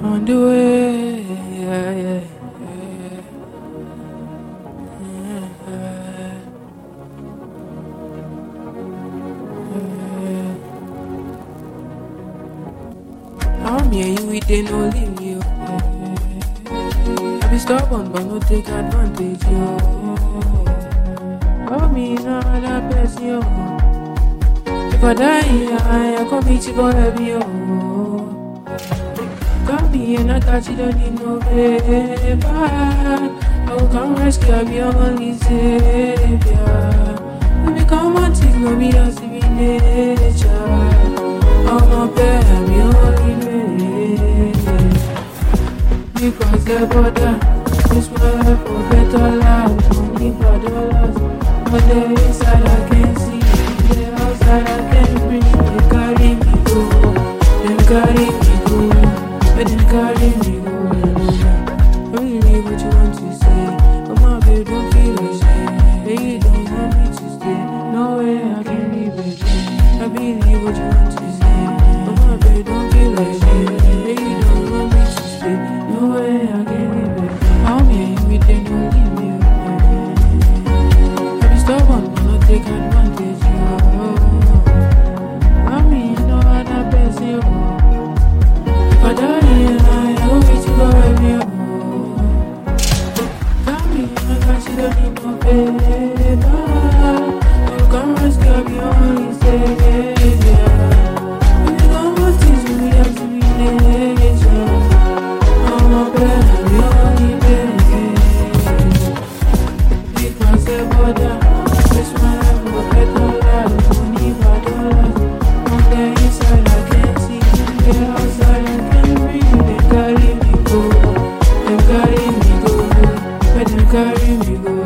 on the way. Yeah, yeah, yeah. I'm here, you they no leave you. I be stubborn, but no take advantage, yo. Oh, me, no other person, yo. If I die, I come meet you, go heavy, yo. Got me and I got you, don't need no paper. I will come rescue, I'll be your only savior. You become one thing, no be as to be nature. I'm a bear, I'm your only baby. Because the border is my life for better life. Money for dollars, but the inside I can't see. The outside I can't breathe. They carry me go, them carry me go. But then carry me go. Don't believe what you want to say. But my babe, don't feel ashamed. Hey, you don't want me to stay. No way I can leave it. I believe what you want to say. But my babe, don't feel ashamed. Hey, you don't want me to stay. No way I can leave it. I'm here with them, don't leave me. I be stubborn, but not take advantage. I'm here, no other person. But I hope you go with me. Got me, I got you, don't need no paper. You come rescue, I'll be your only savior. When you go on things, we have to be nature. I'm a bear, I'm your only baby. Because the border is my life for better life. Money for dollars, on the inside I can't see. The outside I can't breathe. They carry me go, but they carry me go.